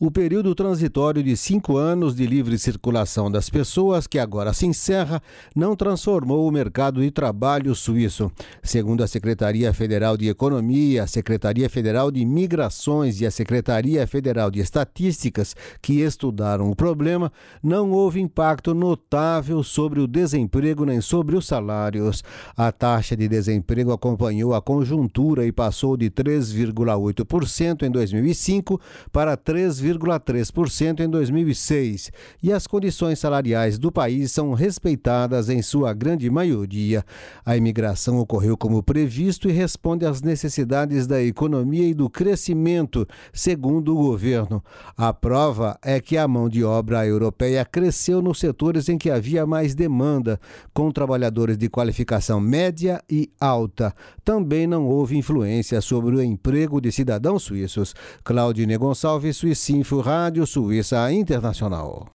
O período transitório de 5 anos de livre circulação das pessoas, que agora se encerra, não transformou o mercado de trabalho suíço. Segundo a Secretaria Federal de Economia, a Secretaria Federal de Migrações e a Secretaria Federal de Estatísticas, que estudaram o problema, não houve impacto notável sobre o desemprego nem sobre os salários. A taxa de desemprego acompanhou a conjuntura e passou de 3,8% em 2005 para 3,3% em 2006, e as condições salariais do país são respeitadas em sua grande maioria. A imigração ocorreu como previsto e responde às necessidades da economia e do crescimento, segundo o governo. A prova é que a mão de obra europeia cresceu nos setores em que havia mais demanda, com trabalhadores de qualificação média e alta. Também não houve influência sobre o emprego de cidadãos suíços. Claudine Gonçalves, Suíça Info Rádio Suíça Internacional.